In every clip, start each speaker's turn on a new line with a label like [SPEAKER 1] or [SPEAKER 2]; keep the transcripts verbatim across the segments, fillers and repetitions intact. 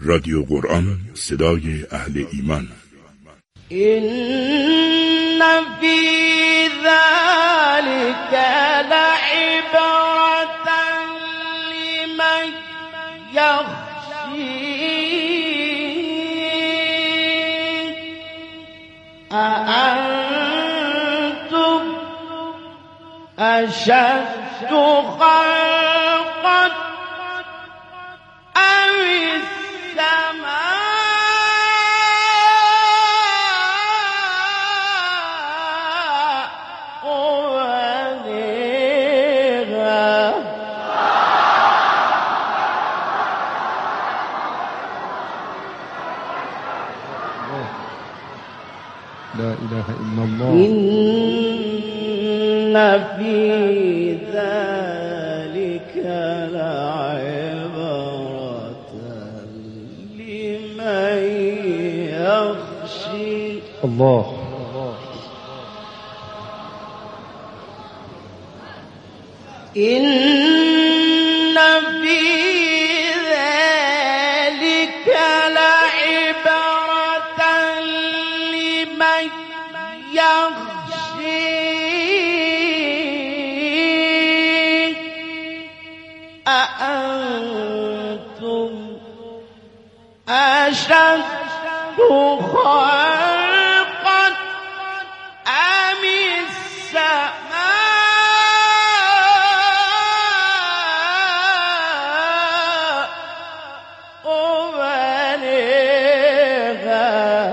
[SPEAKER 1] رادیو قرآن، صدای اهل ایمان.
[SPEAKER 2] این فی ذلک لعبرة لمن یخشی اانتم اشد خلقا ام السماء
[SPEAKER 3] لا إله إلا الله.
[SPEAKER 2] إن في ذلك لعبرة لمن يخشي
[SPEAKER 3] الله.
[SPEAKER 2] إن في ذلك لعبرة لمن يخشي أأنتم أشد خلقا أم السماء بنيها.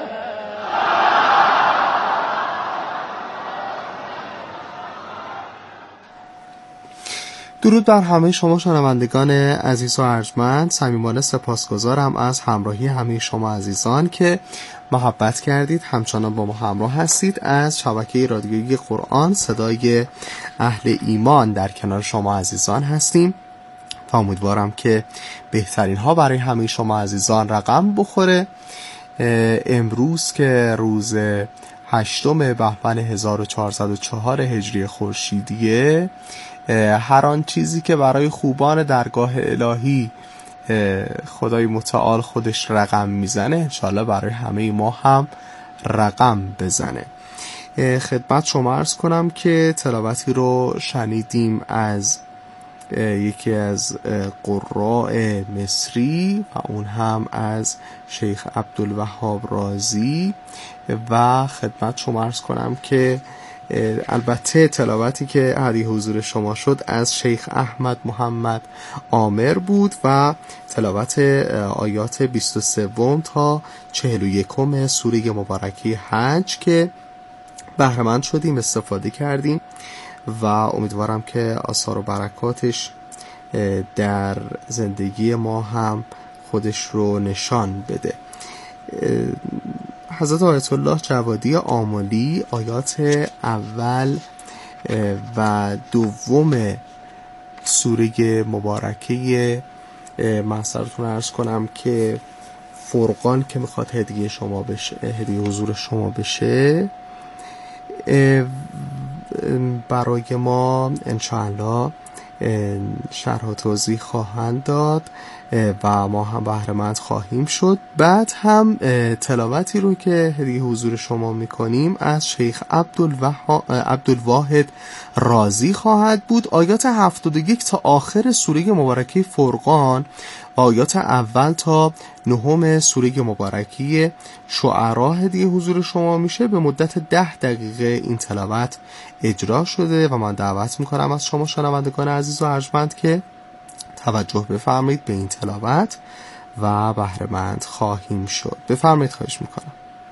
[SPEAKER 4] درود بر همه شما شنوندگان عزیز و ارجمند. صمیمانه سپاسگزارم از همراهی همه شما عزیزان که محبت کردید، همچنان با ما همراه هستید. از شبکه رادیویی قرآن، صدای اهل ایمان، در کنار شما عزیزان هستیم و امیدوارم که بهترین ها برای همه شما عزیزان رقم بخوره. امروز که روز هشتم بهمن هزار و چهارصد و چهار هجری خورشیدیه، هر آن چیزی که برای خوبان درگاه الهی خدای متعال خودش رقم میزنه، انشالله برای همه ما هم رقم بزنه. خدمت شما عرض کنم که تلاوتی رو شنیدیم از یکی از قراء مصری و اون هم از شیخ عبدالوهاب رازی و خدمت شما عرض کنم که البته تلاوتی که هدیه حضور شما شد از شیخ احمد محمد عامر بود و تلاوت آیات بیست و سه تا چهل و یک سوره مبارکه حج که بهره مند شدیم، استفاده کردیم و امیدوارم که آثار و برکاتش در زندگی ما هم خودش رو نشان بده. حضرت آیت الله جوادی آملی آیات اول و دوم سوره مبارکه محضرتون عرض کنم که فرقان که میخواد هدیه شما بشه، هدیه حضور شما بشه، برای ما انشاءالله شرح و توضیح خواهند داد و ما هم بهره مند خواهیم شد. بعد هم تلاوتی رو که هدیه حضور شما میکنیم از شیخ عبدالواحد رازی خواهد بود. آیات هفتاد و یک تا آخر سوره مبارکه فرقان و آیات اول تا نهم سوره مبارکه شعرا هدیه حضور شما میشه. به مدت ده دقیقه این تلاوت اجرا شده و من دعوت میکنم از شما شنوندگان عزیز و ارجمند که توجه بفرمایید به این تلاوت و بهره مند خواهیم شد. بفرمایید، خواهش میکنم.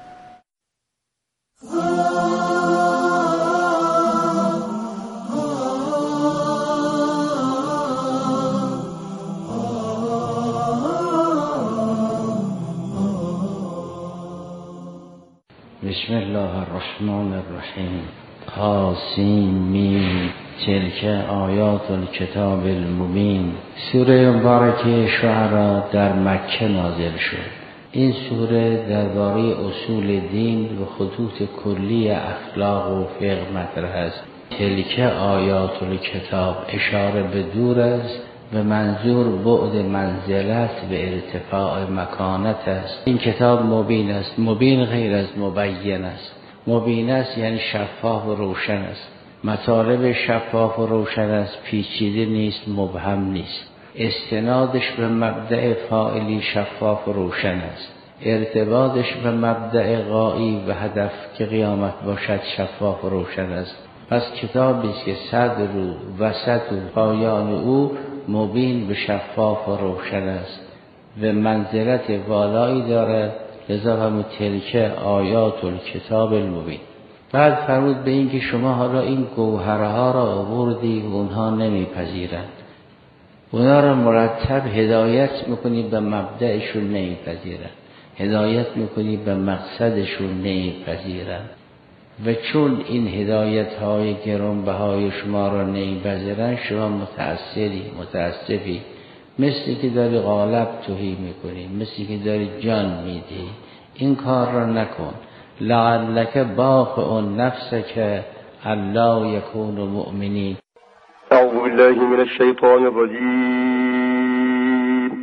[SPEAKER 5] بسم الله الرحمن الرحیم. حاسیم میم تلک آیات الکتاب المبین. سوره مبارکه شعرا در مکه نازل شد. این سوره درباره اصول دین و خطوط کلی اخلاق و فقه مطرح است. تلک آیات الکتاب اشاره به دور است به منظور بعد منزلت و ارتفاع مکانت است. این کتاب مبین است. مبین غیر از مبین است. مبین است یعنی شفاف و روشن است. مطالب شفاف و روشن است، پیچیده نیست، مبهم نیست. استنادش به مبدأ فاعلی شفاف و روشن است. ارتباطش به مبدأ غایی و هدف که قیامت باشد شفاف و روشن است. پس کتابی است که صدر و وسط و پایان او مبین و شفاف و روشن است و منزلت والایی داره. لذا هم تلک آیات الکتاب المبین. بعد فرمود به این که شما حالا این گوهرها را آوردی و اونها نمیپذیرند، اونها را مرتب هدایت میکنی به مبدأشون نمیپذیرند، هدایت میکنی به مقصدشون نمیپذیرند. و چون این هدایت های گرانبهای شما را نمیپذیرند، شما متأثری متأسفی، مثل که داری قالب تهی میکنی، مثل که داری جان میدی. این کار را نکن. لعلک باخع نفسک الا یکونوا مؤمنین.
[SPEAKER 6] اعوذ بالله من الشیطان الرجیم.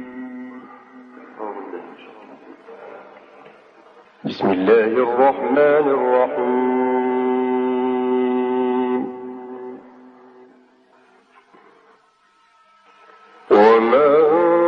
[SPEAKER 6] بسم الله الرحمن الرحیم. وما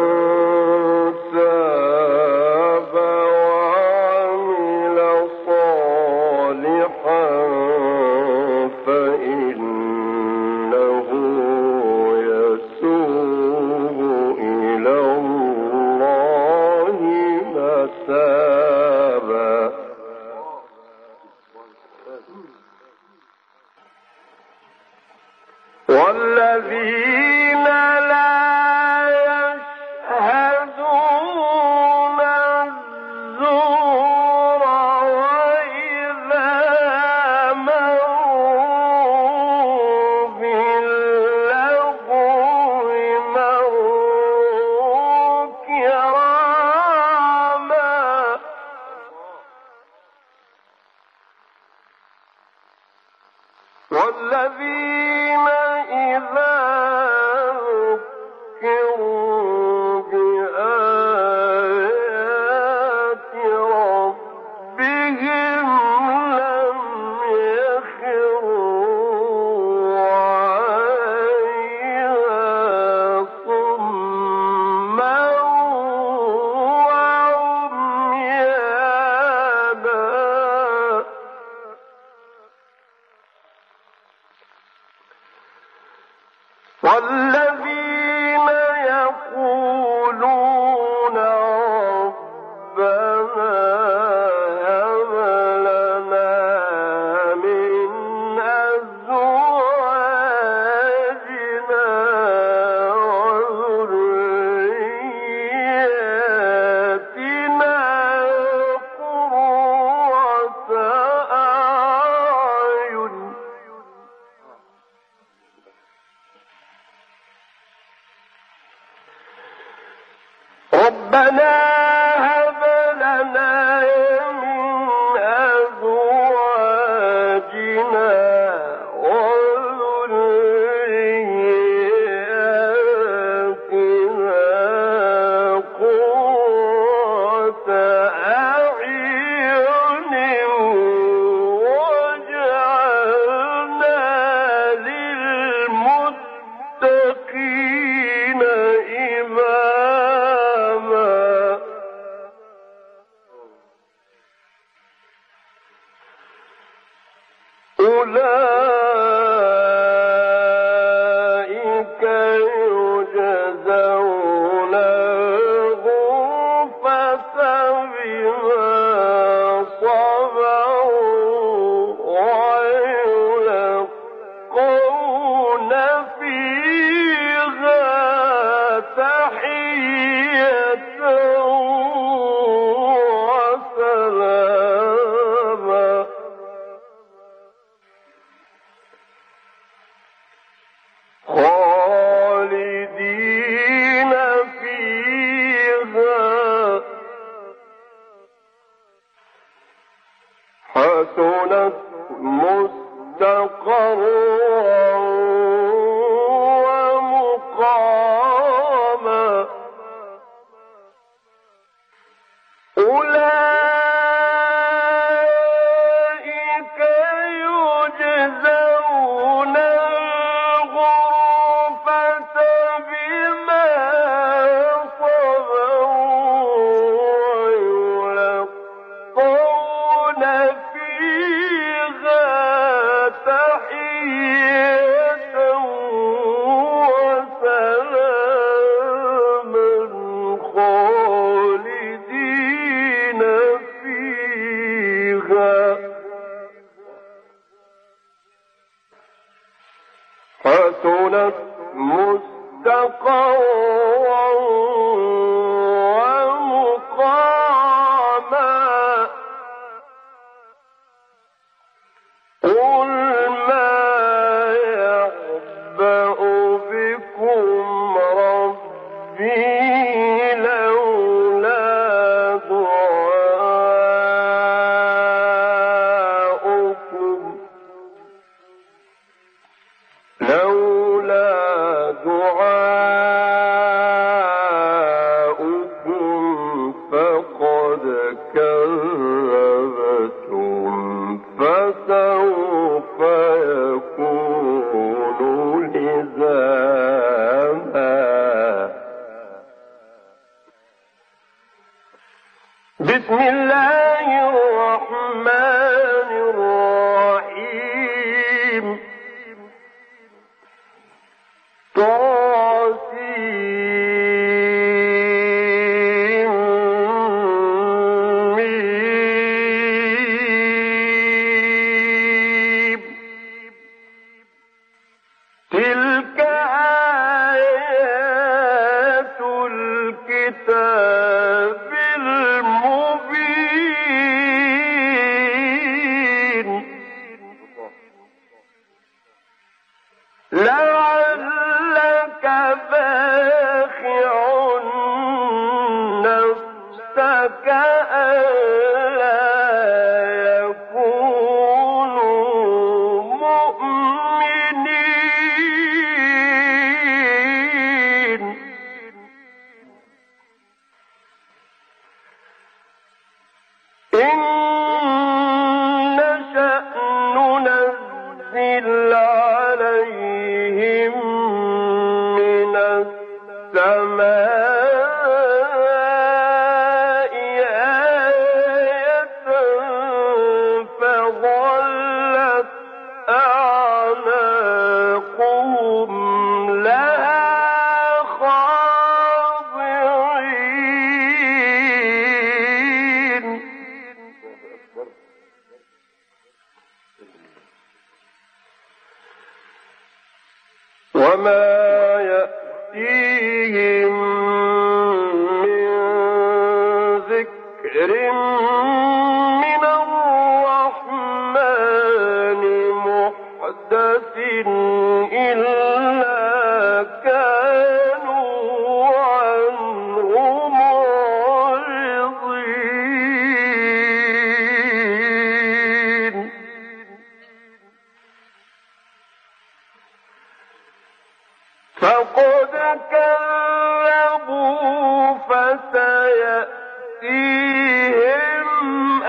[SPEAKER 6] والذين لا يشهدون الزور وإذا مروا باللغو مروا كراما والذين إذا ذكروا بآيات ربهم لم يخروا عليها صما وعميانا. والذين يقولون ربنا هب لنا من أزواجنا وذرياتنا قرة أعين ربنا هب لنا من أزواجنا وذرياتنا قرة أعين واجعلنا للمتقين إماما. أولئك يجزون الغرفة بما صبروا ويلقون فيها تحية وسلاما. خالدين مستقرا ومقاما قل ما يعبأ بكم ربي لولا دعاؤكم لولا دعاؤكم فقد كذبتم فسوف يكون لزاما بسم الله الرحمن الرحيم طاسيم تلك آيات الكتاب المبين لعلك باخع نفسك ألا يكونوا مؤمنين إن نشأ ننزل عليهم من السماء آية فظلت أعناقهم لها خاضعين وما يأتيهم من ذكر من الرحمن محدث إلا كانوا عنه معرضين فقد كذبوا فسيأتيهم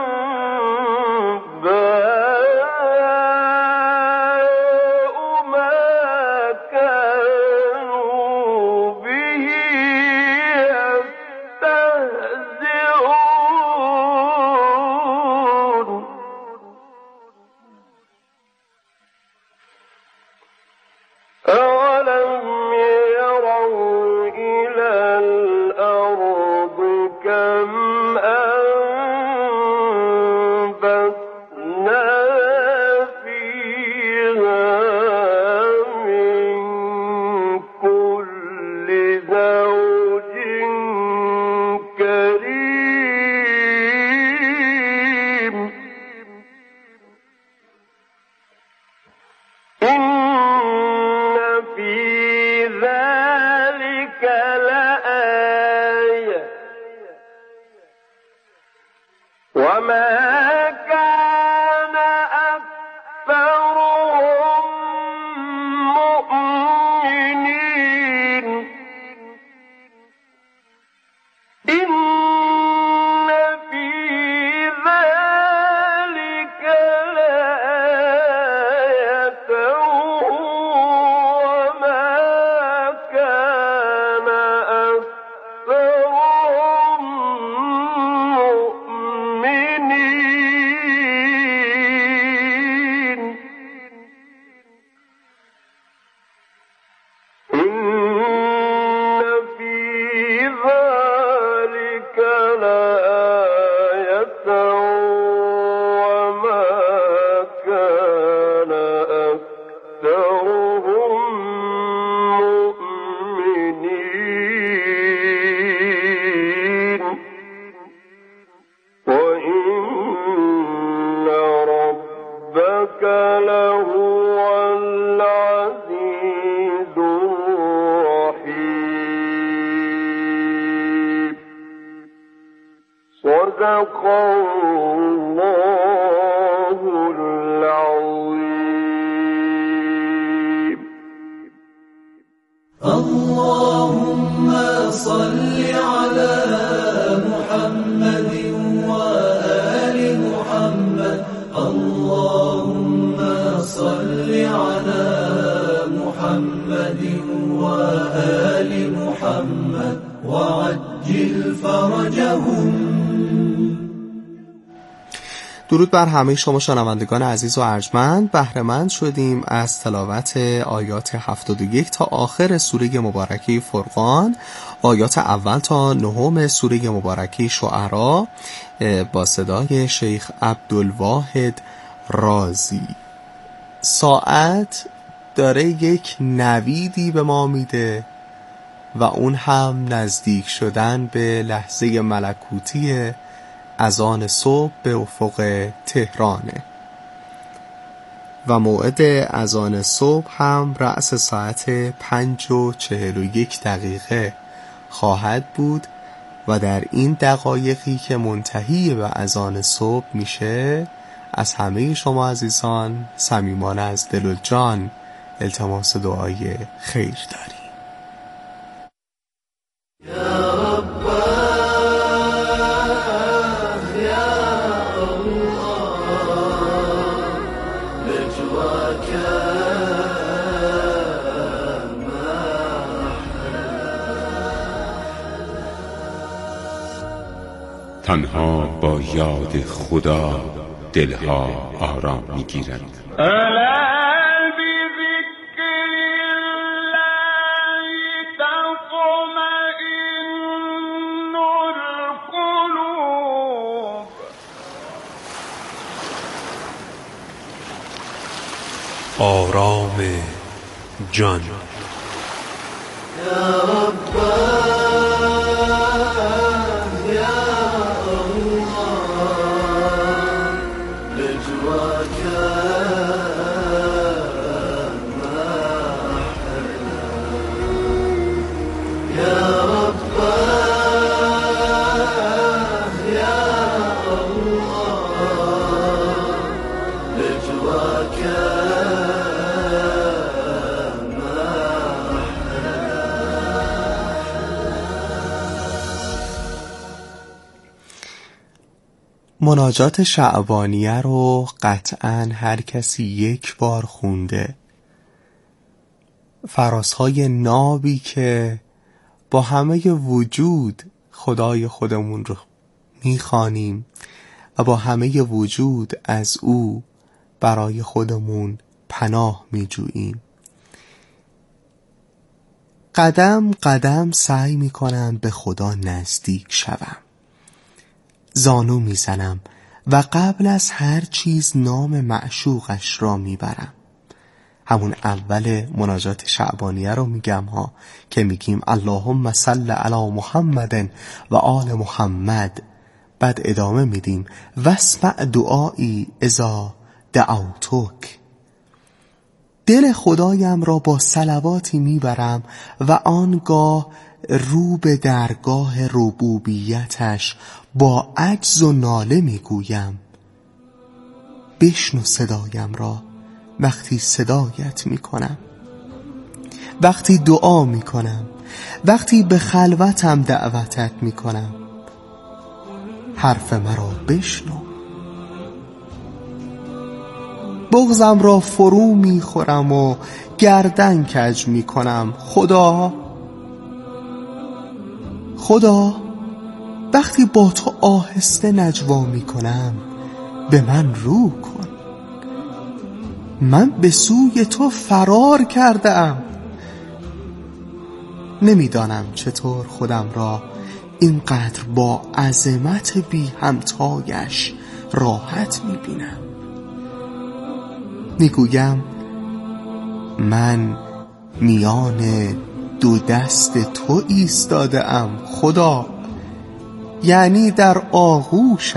[SPEAKER 6] أنباء ما كانوا به يستهزئون أولم يروا إلى الأرض كم أنبتنا فيها من كل زوج كريم إن في ذلك لآية وما كان أكثرهم مؤمنين إن في ذلك لآية وما كان صدق الله العظيم.
[SPEAKER 7] اللهم صل على محمد وآل محمد. اللهم صل على محمد وآل محمد وعجل فرجهم.
[SPEAKER 4] درود بر همه شما شنوندگان عزیز و ارجمند. بهره‌مند شدیم از تلاوت آیات هفتاد و یک تا آخر سوره مبارکه فرقان، آیات اول تا نهم سوره مبارکه شعرا با صدای شیخ عبدالواحد رازی. ساعت داره یک نویدی به ما میده و اون هم نزدیک شدن به لحظه ملکوتی اذان صبح به افق تهرانه و موعد اذان صبح هم رأس ساعت پنج و چهل و یک دقیقه خواهد بود و در این دقایقی که منتهی به اذان صبح میشه از همه شما عزیزان صمیمانه از دل و جان التماس دعای خیر داریم.
[SPEAKER 1] تنها با یاد خدا دلها آرام میگیرند.
[SPEAKER 6] ألا بذكر الله تطمئن القلوب.
[SPEAKER 8] آرام جان.
[SPEAKER 7] یا رب
[SPEAKER 4] مناجات شعبانیه رو قطعاً هر کسی یک بار خونده. فرازهای نابی که با همه وجود خدای خودمون رو میخوانیم و با همه وجود از او برای خودمون پناه میجوییم. قدم قدم سعی میکنم به خدا نزدیک شوم. زانو میزنم و قبل از هر چیز نام معشوقش را میبرم. همون اول مناجات شعبانیه رو میگم ها که میگیم اللهم صل علی محمد و آل محمد. بعد ادامه میدیم واسمع دعایی اذا دعوتک. دل خدایم را با صلواتی میبرم و آنگاه رو به درگاه ربوبیتش با عجز و ناله میگویم بشنو صدایم را وقتی صدایت میکنم، وقتی دعا میکنم، وقتی به خلوتم دعوتت میکنم. حرف مرا بشنو. بغضم را فرو میخورم و گردن کج میکنم. خدا خدا وقتی با تو آهسته نجوا میکنم به من رو کن. من به سوی تو فرار کردم. نمیدانم چطور خودم را اینقدر با عظمت بی همتایش راحت میبینم. میگویم من میان دو دست تو ایستاده ام خدا، یعنی در آغوشت.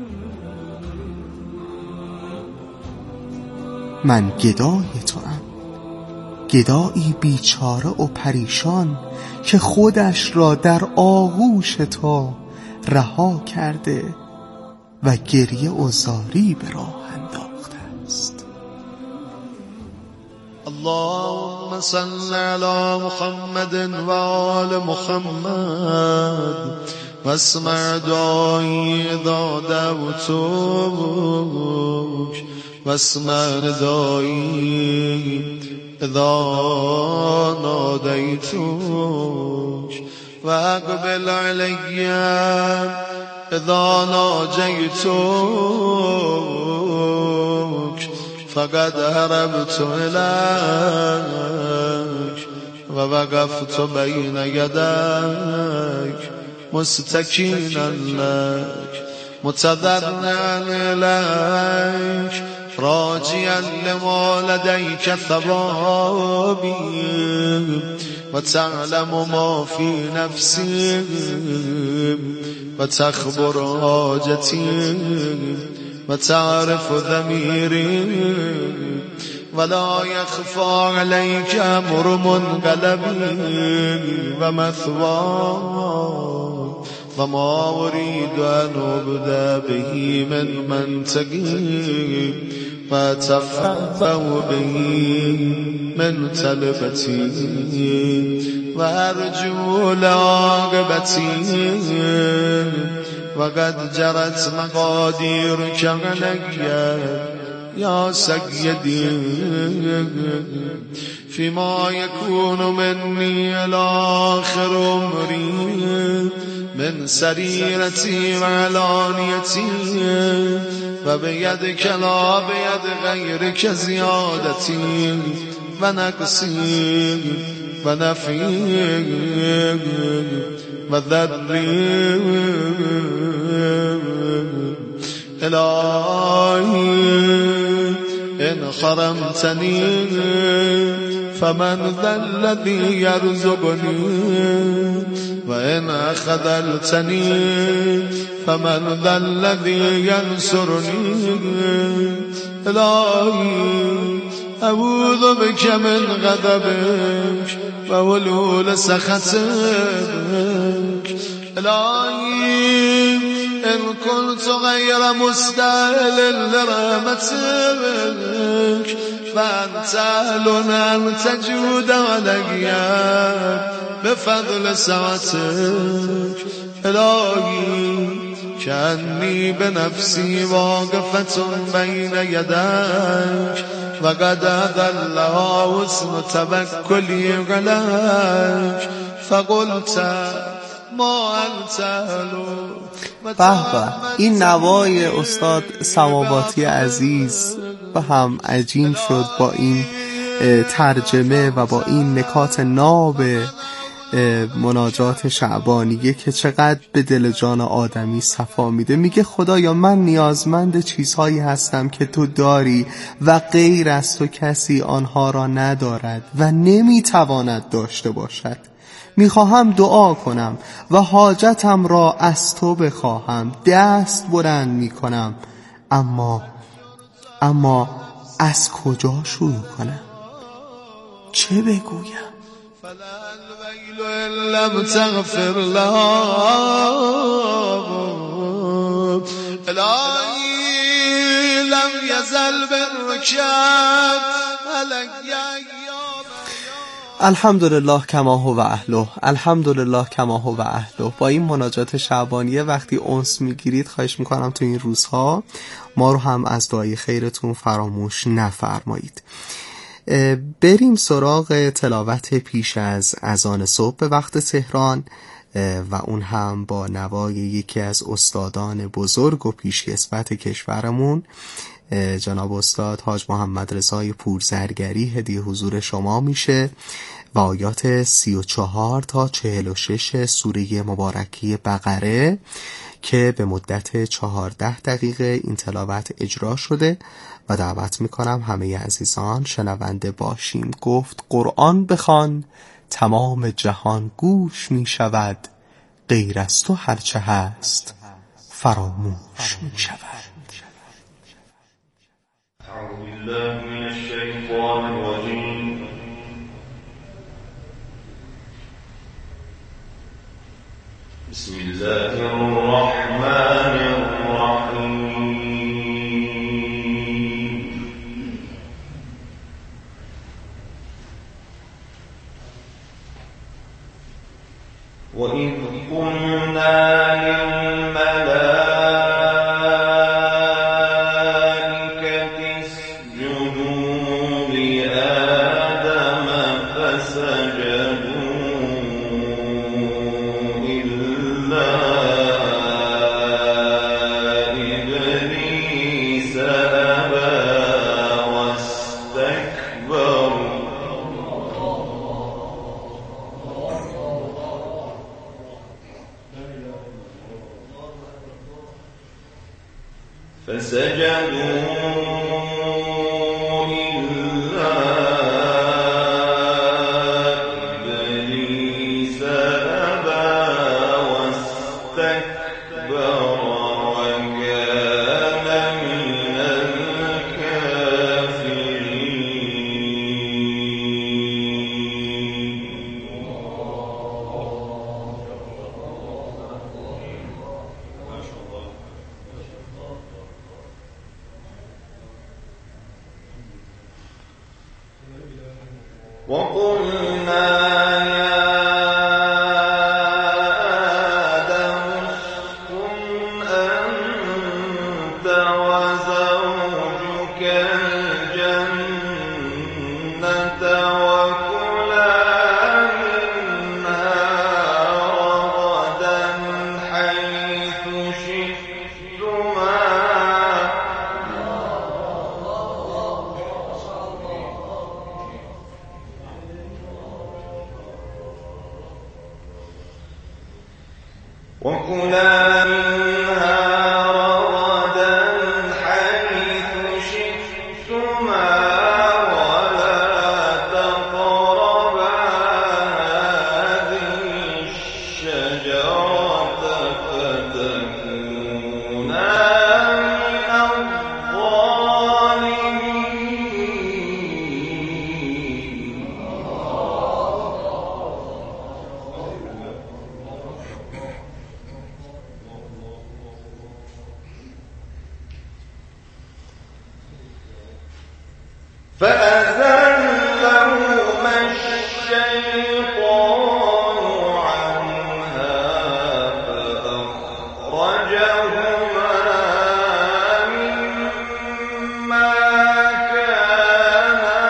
[SPEAKER 4] من گدای تو ام، گدایی بیچاره و پریشان که خودش را در آغوش تو رها کرده و گریه و زاری به راه انداخته است.
[SPEAKER 9] اللهم صل على محمد و آل محمد واسمع دعایی اذا دعوتک واسمع ندایی اذا نادیتک و اقبل علی اذا ناجیتک فقد هربت الیک و وقفت بین یدیک مستکینا لک متضرعا الیک راجیا لما لدیک ثوابی و تعلم ما فی نفسی و تخبر حاجتی و تعرف ضمیری ولا يخفى عليك امر منقلبي ومثوى وما اريد ان ابدا به من منطقي واتفوه به من طلبتي وارجو لعاقبتي وقد جرت مقاديرك علي يا سيدي فيما يكون مني إلى آخر عمري من سريرتي وعلانيتي وبيدك لا بيد غيرك زيادتي ونقصي ونفي وذري إلهي إن خرمتني فمن ذا الذي يرزقني وإن أخذلتني فمن ذا الذي ينصرني إلهي أعوذ بك من غضبك وولول سخطك إلهي إن كنت غير مستاهل لرحمتك فأنت أهل أن تجود علي بفضل سعتك إلهي كأني بنفسي واقفة بين يديك وقد أذلها حسن توكلي عليك فقلت ما أنت أهل.
[SPEAKER 4] به به، این نوای استاد سماواتی عزیز به هم عجین شد با این ترجمه و با این نکات ناب مناجات شعبانیه که چقدر به دل جان آدمی صفا میده. میگه خدایا من نیازمند چیزهایی هستم که تو داری و غیر از تو کسی آنها را ندارد و نمیتواند داشته باشد. میخواهم دعا کنم و حاجتم را از تو بخواهم، دست بلند میکنم، اما اما از کجا شروع کنم؟ چه بگویم؟
[SPEAKER 9] لم تغفر لهم الهی لم یزل برکب
[SPEAKER 4] الحمدلله کما هو اهله، الحمدلله کما هو اهله. با این مناجات شعبانیه وقتی انس میگیرید خواهش میکنم تو این روزها ما رو هم از دعای خیرتون فراموش نفرمایید. بریم سراغ تلاوت پیش از اذان صبح به وقت تهران و اون هم با نوای یکی از استادان بزرگ و پیشکسوت کشورمون جناب استاد حاج محمد رضای پورزرگری هدیه حضور شما میشه و آیات سی و چهار تا چهل و شش سوره مبارکی بقره که به مدت چهارده دقیقه این تلاوت اجرا شده و دعوت میکنم همه عزیزان شنونده باشیم. گفت قرآن بخوان تمام جهان گوش میشود، غیر از تو هرچه هست فراموش میشود.
[SPEAKER 6] أعوذ بالله من الشيطان الرجيم بسم الله الرحمن الرحيم وإذ قلنا للملائكة اسجدوا لآدم فسجدوا إلا إبليس أبى واستكبر فسجدوا إلا إبليس أبى واستكبر وكان من الكافرين. وقلنا يا آدم اسكن أنت وزوجك الجنة وكلا منها رغدا حيث شئتما وكلا منها رغدا حيث شئتما ولا تقربا هذه الشجرة فتكونا من الظالمين. فأزلهما الشيطان عنها فأخرجهما مما كانا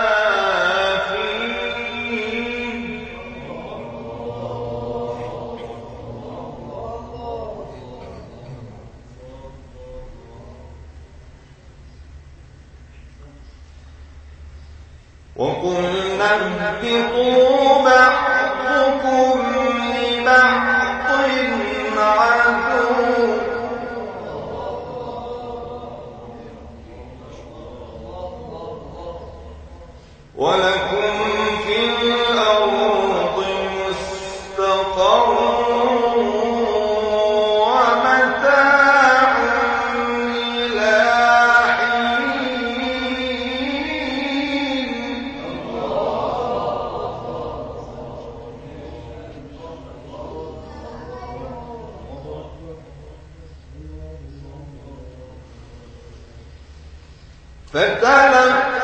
[SPEAKER 6] فيه وقلنا اهبطوا بعضكم لبعض عدو ولكم في الأرض مستقر ومتاع إلى حين. فتلقى